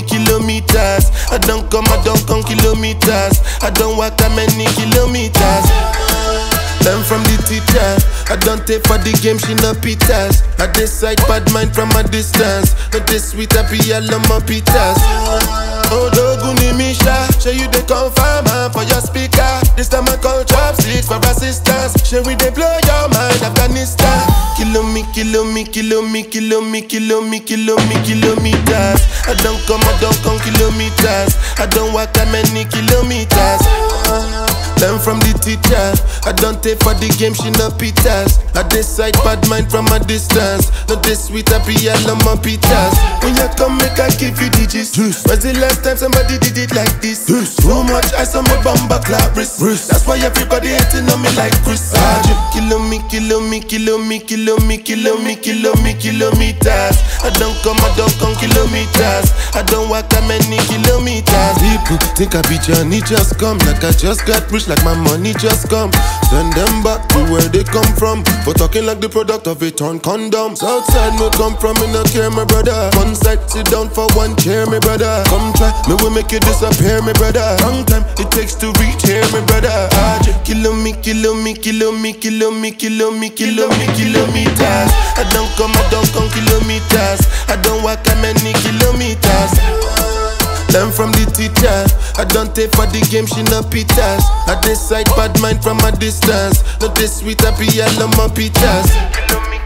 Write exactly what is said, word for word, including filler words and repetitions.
me kilometers. I don't come, I don't come kilometers. I don't walk that many kilometers. Learn from the teacher. I don't take for the game, she no pitas. I decide bad mind from a distance. Not this sweet, I be all on my pitas. Oh, Doguni Misha, show you the confirm for your speaker. This time I call chopsticks for assistance. Show we they blow your mind, Afghanistan. Kilo me, kilo me, kilo me, kilo me, kilo me, kilo me, kilometers. I don't come, I don't come kilometers. I don't walk that many kilometers. Learn from the teacher. I don't take for the game, she no pitas. I decide bad mind from a distance. Not this sweet, I be all on my pitas. When you come, make I give you digits. When's the last time somebody did it like this? Too much ice on my bumper clap wrist. That's why everybody hating on me like Chris. Kilo me, kilo me, kilo me, kilo me, kilo me, kilo me, kilometers. I don't come, I don't come kilometers. I don't walk that many kilometers. People think I be Johnny, just come. Like I just got rich, like my money just come. Send them back to where they come from. For talking like the product of a torn condom. Southside me come from, me no care, my brother. One side, sit down for one chair, my brother. Come try, me will make you disappear, my brother. Long time it takes to reach here, my brother. Kilo me, kilo me, kilo me, kilo me, kilo me, kilo me, kilometers. I don't come, I don't come kilometers. I don't walk that many kilometers. Learn from the teacher. I don't take for the game, she no pitas. I decide bad mind from a distance. Not this sweet, I be all on my pitas.